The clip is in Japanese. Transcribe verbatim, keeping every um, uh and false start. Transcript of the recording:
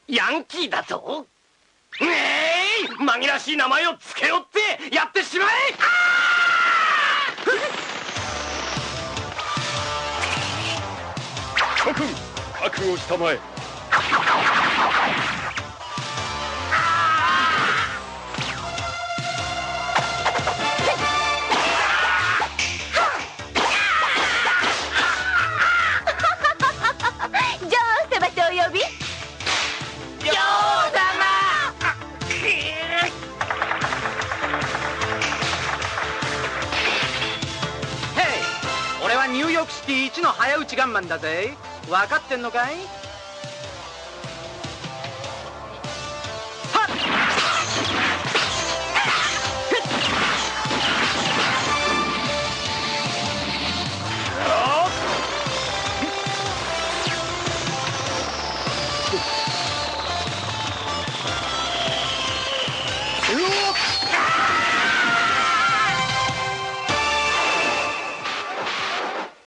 ヤンキーだと？ええー、紛らわしい名前をつけよってやってしまえ！ 諸君、覚悟したまえ。 ニューヨークシティ一の早打ちガンマンだぜ。分かってんのかい？